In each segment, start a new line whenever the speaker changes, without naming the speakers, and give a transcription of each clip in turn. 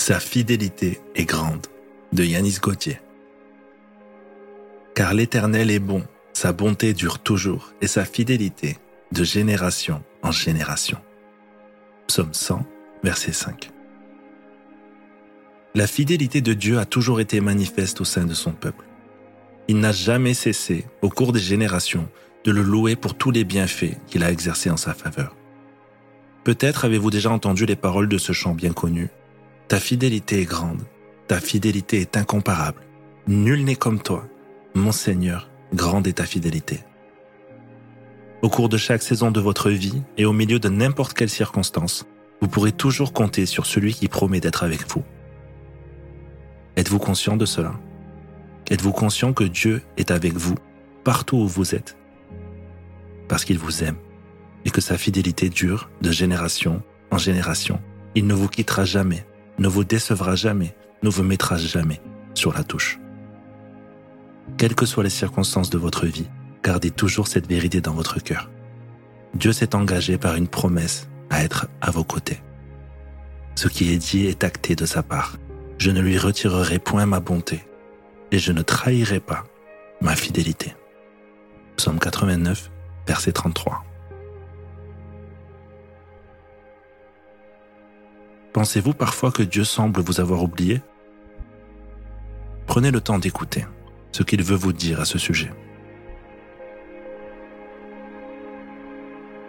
Sa fidélité est grande, de Yanis Gauthier. Car l'Éternel est bon, sa bonté dure toujours, et sa fidélité de génération en génération. Psaume 100, verset 5. La fidélité de Dieu a toujours été manifeste au sein de son peuple. Il n'a jamais cessé, au cours des générations, de le louer pour tous les bienfaits qu'il a exercés en sa faveur. Peut-être avez-vous déjà entendu les paroles de ce chant bien connu. Ta fidélité est grande, ta fidélité est incomparable. Nul n'est comme toi, mon Seigneur, grande est ta fidélité. Au cours de chaque saison de votre vie et au milieu de n'importe quelle circonstance, vous pourrez toujours compter sur celui qui promet d'être avec vous. Êtes-vous conscient de cela? Êtes-vous conscient que Dieu est avec vous partout où vous êtes? Parce qu'il vous aime et que sa fidélité dure de génération en génération. Il ne vous quittera jamais, ne vous décevra jamais, ne vous mettra jamais sur la touche. Quelles que soient les circonstances de votre vie, gardez toujours cette vérité dans votre cœur. Dieu s'est engagé par une promesse à être à vos côtés. Ce qui est dit est acté de sa part. Je ne lui retirerai point ma bonté et je ne trahirai pas ma fidélité. Psaume 89, verset 33. Pensez-vous parfois que Dieu semble vous avoir oublié? Prenez le temps d'écouter ce qu'il veut vous dire à ce sujet.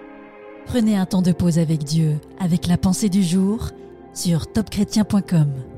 Prenez un temps de pause avec Dieu, avec la pensée du jour sur topchrétien.com.